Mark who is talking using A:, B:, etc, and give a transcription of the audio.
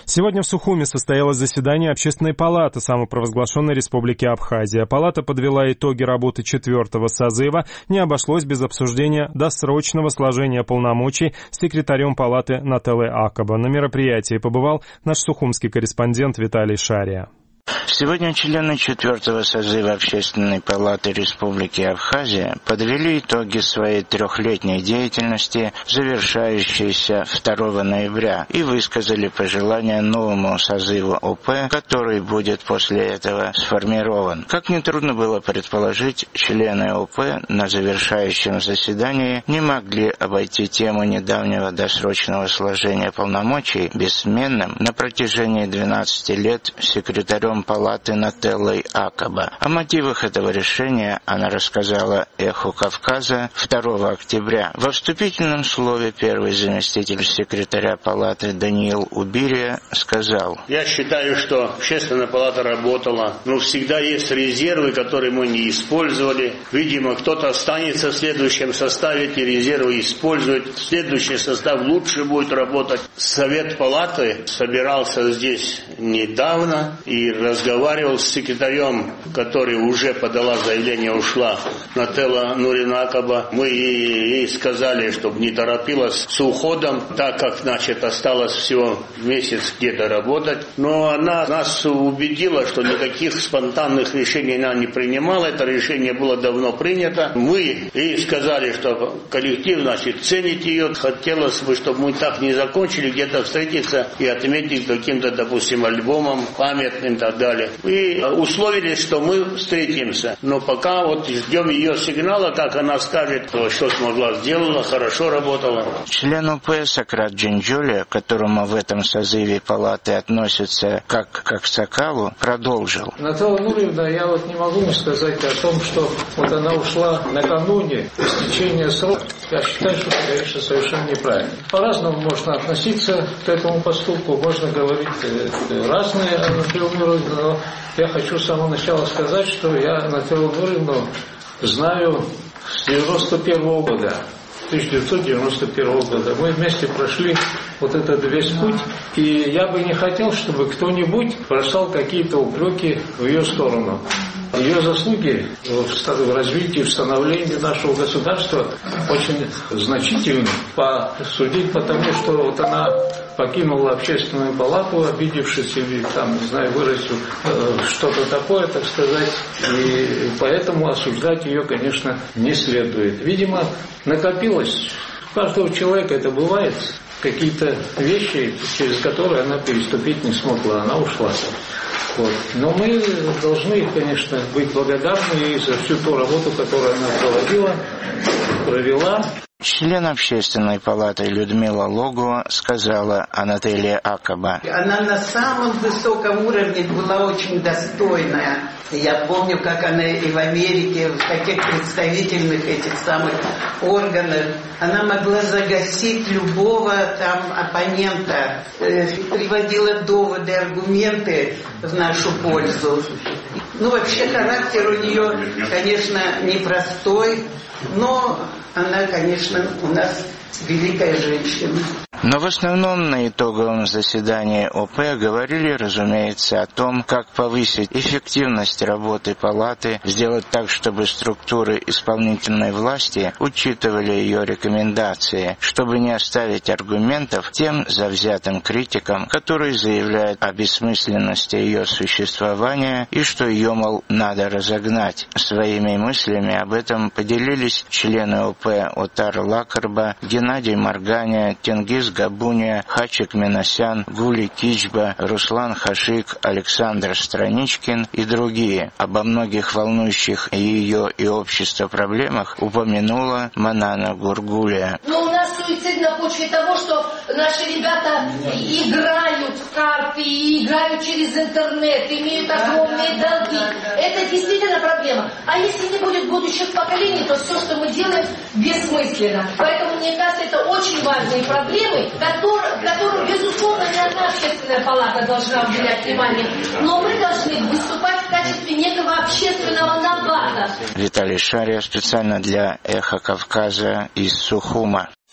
A: Сегодня в Сухуме состоялось заседание Общественной палаты самопровозглашенной Республики Абхазия. Палата подвела итоги работы 4-го созыва. Не обошлось без обсуждения досрочного сложения полномочий секретарем палаты Нателлой Акаба. На мероприятии побывал наш сухумский корреспондент Виталий Шария.
B: Сегодня члены 4-го созыва Общественной палаты Республики Абхазия подвели итоги своей трехлетней деятельности, завершающейся 2 ноября, и высказали пожелания новому созыву ОП, который будет после этого сформирован. Как нетрудно было предположить, члены ОП на завершающем заседании не могли обойти тему недавнего досрочного сложения полномочий бессменным на протяжении 12 лет секретарем палаты Нателлой Акаба. О мотивах этого решения она рассказала «Эху Кавказа» 2 октября. Во вступительном слове первый заместитель секретаря палаты Даниил Убирия сказал:
C: «Я считаю, что Общественная палата работала, но всегда есть резервы, которые мы не использовали. Видимо, кто-то останется в следующем составе, эти резервы использует. Следующий состав лучше будет работать. Совет палаты собирался здесь недавно и разговаривал с секретарем, который уже подала заявление, ушла, Нателла Нурина Акаба. Мы ей сказали, чтобы не торопилась с уходом, так как, осталось всего месяц где-то работать. Но она нас убедила, что никаких спонтанных решений она не принимала. Это решение было давно принято. Мы ей сказали, что коллектив, ценит ее. Хотелось бы, чтобы мы так не закончили, где-то встретиться и отметить каким-то, допустим, альбомом памятным и так далее. И условились, что мы встретимся. Но пока ждем ее сигнала, как она скажет, что смогла, сделала, хорошо работала.
B: Член УП Сократ Джинджоли, к которому в этом созыве палаты относятся как к Сокалу, продолжил.
D: Нателла Нуриевна, я не могу не сказать о том, что она ушла накануне истечения срока. Я считаю, что это, конечно, совершенно неправильно. По-разному можно относиться к этому поступку, можно говорить разные о Нателле Нуриевне, но я хочу с самого начала сказать, что я Нателлу Нуриевну знаю с 91-го года. 1991 года. Мы вместе прошли этот весь путь, и я бы не хотел, чтобы кто-нибудь бросал какие-то упреки в ее сторону. Ее заслуги в развитии, в становлении нашего государства очень значительны, судить по тому, что она покинула Общественную палату, обидевшись или выразив что-то такое, так сказать, и поэтому осуждать ее, конечно, не следует. Видимо, накопилось, у каждого человека это бывает, какие-то вещи, через которые она переступить не смогла, она ушла. Но мы должны, конечно, быть благодарны за всю ту работу, которую она провела.
B: Член Общественной палаты Людмила Логова сказала о Нателле Акаба.
E: Она на самом высоком уровне была очень достойная. Я помню, как она и в Америке, в таких представительных этих самых органах, она могла загасить любого оппонента, приводила доводы, аргументы в нашу пользу. Вообще характер у нее, конечно, непростой, но она, конечно, у нас великая женщина.
B: Но в основном на итоговом заседании ОП говорили, разумеется, о том, как повысить эффективность работы палаты, сделать так, чтобы структуры исполнительной власти учитывали ее рекомендации, чтобы не оставить аргументов тем завзятым критикам, которые заявляют о бессмысленности ее существования и что ее, надо разогнать. Своими мыслями об этом поделились члены ОП Отар Лакарба, Геннадий Марганя, Тенгиз Габуния, Хачик Минасян, Гули Кичба, Руслан Хашик, Александр Страничкин и другие. Обо многих волнующих ее и общество проблемах упомянула Манана Гургулия.
F: Но у нас суицид на почве того, что наши ребята играют в карты, и играют через интернет, имеют огромные долги. Это действительно проблема. А если не будет будущих поколений, то все, что мы делаем, бессмысленно. Поэтому, мне кажется, это очень важные проблемы, которым, безусловно, не одна Общественная палата должна уделять внимание, но мы должны выступать в качестве некого общественного набата.
B: Виталий Шария специально для «Эхо Кавказа» из Сухума.